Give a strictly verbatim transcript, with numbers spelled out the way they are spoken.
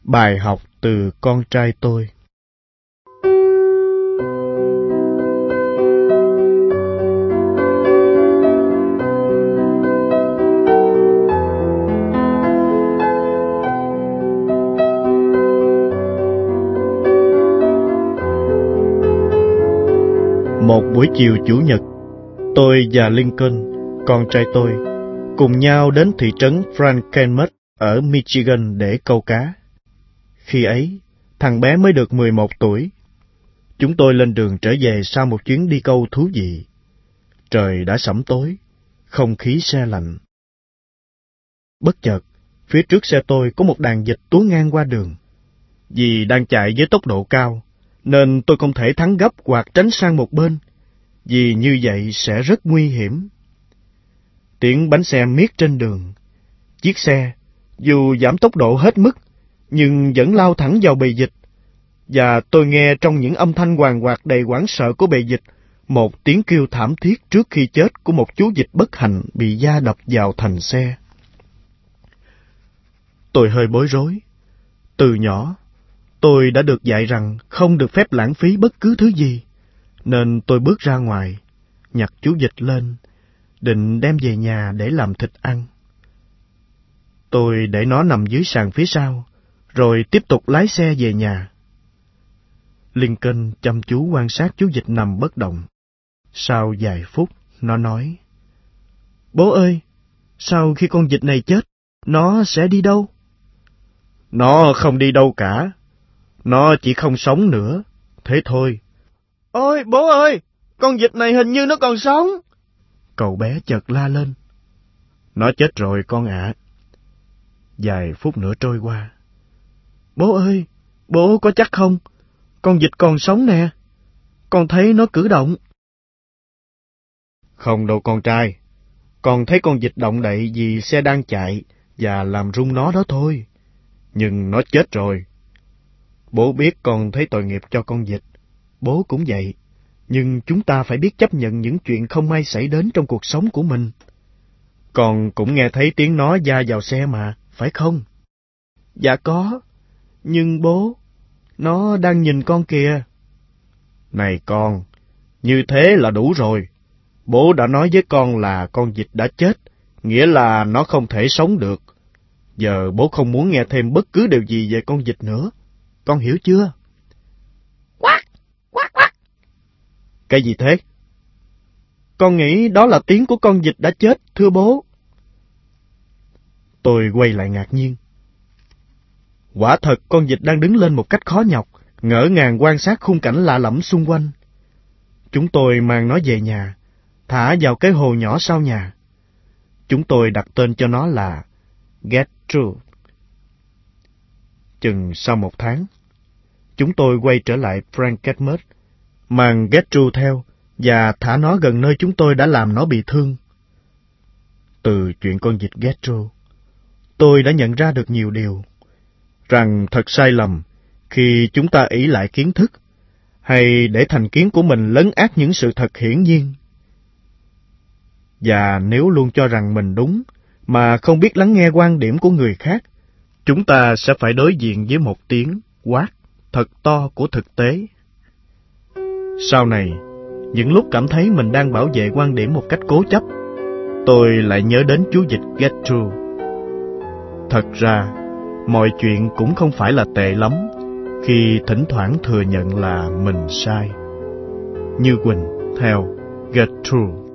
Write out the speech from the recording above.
Bài học từ con trai tôi. Một buổi chiều Chủ nhật, tôi và Lincoln, con trai tôi, cùng nhau đến thị trấn Frankenmuth ở Michigan để câu cá. Khi ấy, thằng bé mới được mười một tuổi. Chúng tôi lên đường trở về sau một chuyến đi câu thú vị. Trời đã sẫm tối, không khí se lạnh. Bất chợt, phía trước xe tôi có một đàn vịt túa ngang qua đường. Vì đang chạy với tốc độ cao, nên tôi không thể thắng gấp hoặc tránh sang một bên, vì như vậy sẽ rất nguy hiểm. Tiếng bánh xe miết trên đường. Chiếc xe, dù giảm tốc độ hết mức, nhưng vẫn lao thẳng vào bầy vịt, và tôi nghe trong những âm thanh hoàng hoạc đầy hoảng sợ của bầy vịt một tiếng kêu thảm thiết trước khi chết của một chú vịt bất hạnh bị va đập vào thành xe. Tôi hơi bối rối. Từ nhỏ, tôi đã được dạy rằng không được phép lãng phí bất cứ thứ gì, nên tôi bước ra ngoài, nhặt chú vịt lên, định đem về nhà để làm thịt ăn. Tôi để nó nằm dưới sàn phía sau, rồi tiếp tục lái xe về nhà. Lincoln chăm chú quan sát chú vịt nằm bất động. Sau vài phút, nó nói, "Bố ơi, sau khi con vịt này chết, nó sẽ đi đâu?" "Nó không đi đâu cả. Nó chỉ không sống nữa, thế thôi." "Ôi, bố ơi, con vịt này hình như nó còn sống." Cậu bé chợt la lên. "Nó chết rồi con ạ." Vài phút nữa trôi qua. "Bố ơi, bố có chắc không? Con vịt còn sống nè. Con thấy nó cử động." "Không đâu con trai. Con thấy con vịt động đậy vì xe đang chạy và làm rung nó đó thôi. Nhưng nó chết rồi. Bố biết con thấy tội nghiệp cho con vịt. Bố cũng vậy. Nhưng chúng ta phải biết chấp nhận những chuyện không may xảy đến trong cuộc sống của mình. Con cũng nghe thấy tiếng nó va vào xe mà, phải không?" "Dạ có. Nhưng bố, nó đang nhìn con kìa." "Này con, như thế là đủ rồi. Bố đã nói với con là con vịt đã chết, nghĩa là nó không thể sống được. Giờ bố không muốn nghe thêm bất cứ điều gì về con vịt nữa. Con hiểu chưa?" "Quát, quát, quát." "Cái gì thế?" "Con nghĩ đó là tiếng của con vịt đã chết, thưa bố." Tôi quay lại ngạc nhiên. Quả thật con vịt đang đứng lên một cách khó nhọc, ngỡ ngàng quan sát khung cảnh lạ lẫm xung quanh. Chúng tôi mang nó về nhà, thả vào cái hồ nhỏ sau nhà. Chúng tôi đặt tên cho nó là Gertrude. Chừng sau một tháng, chúng tôi quay trở lại Frankenmuth, mang Gertrude theo và thả nó gần nơi chúng tôi đã làm nó bị thương. Từ chuyện con vịt Gertrude, tôi đã nhận ra được nhiều điều, rằng thật sai lầm khi chúng ta ỷ lại kiến thức, hay để thành kiến của mình lấn át những sự thật hiển nhiên. Và nếu luôn cho rằng mình đúng, mà không biết lắng nghe quan điểm của người khác, chúng ta sẽ phải đối diện với một tiếng quát thật to của thực tế. Sau này, những lúc cảm thấy mình đang bảo vệ quan điểm một cách cố chấp, tôi lại nhớ đến chú vịt Gertrude. Thật ra, mọi chuyện cũng không phải là tệ lắm khi thỉnh thoảng thừa nhận là mình sai. Như Quỳnh theo Gertrude.